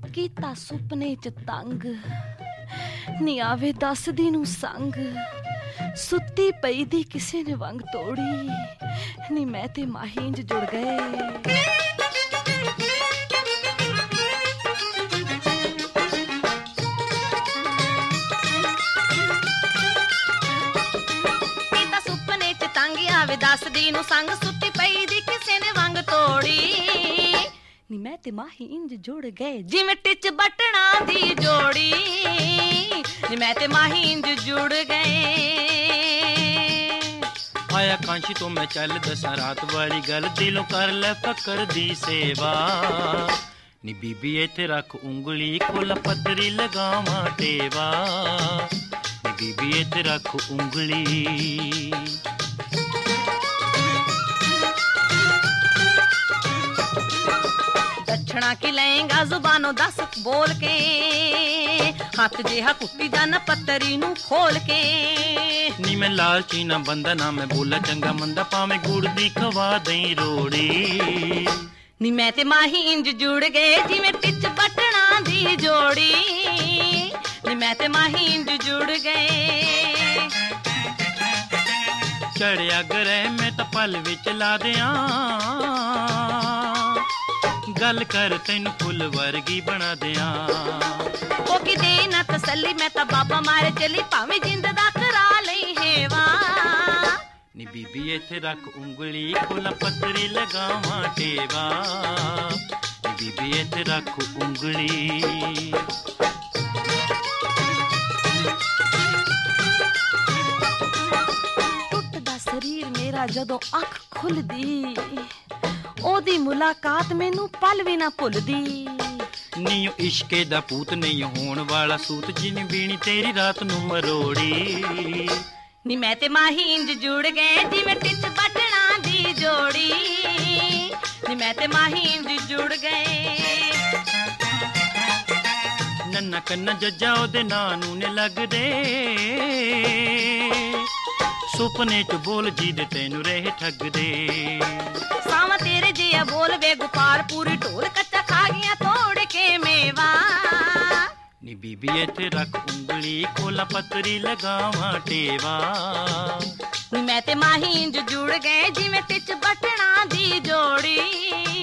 ਕੀਤਾ ਸੁਪਨੇ ਚ ਤੰਗ ਨੀ ਆਵੇ ਦੱਸਦੀ ਨੂੰ ਸੰਗ ਸੁੱਤੀ ਪਈ ਦੀ ਕਿਸੇ ਨੇ ਵੰਗ ਤੋੜੀ ਨੀ ਮੈਂ ਤੇ ਮਾਹੀ ਇੰਜ ਜੁੜ ਗਏ ਕੀਤਾ ਸੁਪਨੇ ਚ ਤੰਗ ਆਵੇ ਦੱਸਦੀ ਨੂੰ ਸੰਗ ਸੁੱਤੀ ਪਈ ਦੀ ਕਿਸੇ ਨੇ ਵੰਗ ਤੋੜੀ ਨੀ ਮੈਂ ਤੇ ਮਾਹੀ ਇੰਜ ਜੁੜ ਗਏ ਜਿਵੇਂ ਟਿਚ ਬਟਣਾ ਦੀ ਜੋੜੀ ਨੀ ਮੈਂ ਤੇ ਮਾਹੀ ਇੰਜ ਜੁੜ ਗਏ ਆਇਆ ਕਾਂਸ਼ੀ ਤੋਂ ਮੈਂ ਚੱਲ ਦਸਾਂ ਰਾਤ ਵਾਲੀ ਗੱਲ ਦਿਲੋਂ ਕਰ ਲੈ ਫਕਰ ਦੀ ਸੇਵਾ ਨੀ ਬੀਬੀ ਇੱਥੇ ਰੱਖ ਉਂਗਲੀ ਕੋਲ ਪੱਤਰੀ ਲਗਾਵਾਂ ਟੇਵਾ ਨੀ ਬੀਬੀ ਇੱਥੇ ਰੱਖ ਉਂਗਲੀ दक्षिणा की लेंगा जुबानों दस बोल के हाथ जेहा कुट्टी जाना पत्तरी नू खोल के नी मैं लालची ना बंदा ना मैं बोला चंगा मंदा पावे गुड़ दी खवा दई रोड़ी नी मैं ते माही इंज जुड़ गए जिवें टिच बटना दी जोड़ी नी मैं ते माही इंज जुड़ गए चढ़िया गरे मैं तो पल विच ला दियां गल कर तेनू फुल वर्गी बना दियां ओ की दे ना तसल्ली मैं ता बाबा मारे चली भावें जिंद दा करा लई हेवा नी बीबी इत्थे रख उंगली कोला पत्तरी लगावां टेवा नी बीबी इत्थे रख उंगली टुटदा शरीर मेरा जदों अख खुलदी ओदी मुलाकात मैनू पल भी ना भुलदी नी इश्के दा पूत नहीं होण वाला सूत जिनी बीनी तेरी रात नू मरोड़ी नी मैं ते माही इंज जुड़ गए जिवें टिच बटना दी जोड़ी नी मैं ते माही इंज जुड़ गए नन्ना कन्ना जज्जा ओदे नां नू ने लगदे सुपने च बोल जी दे तेनू रहे ठगदे सावा तेरे जिया बोल वे गोपाल पूरी ढोल कच्चा खा गया तोड़ के मेवा नी बीबी इत्थे रख उंगली कोला पत्तरी लगावां टेवा नी मैं ते माही इंज जुड़ गए जिवें टिच बटना दी जोड़ी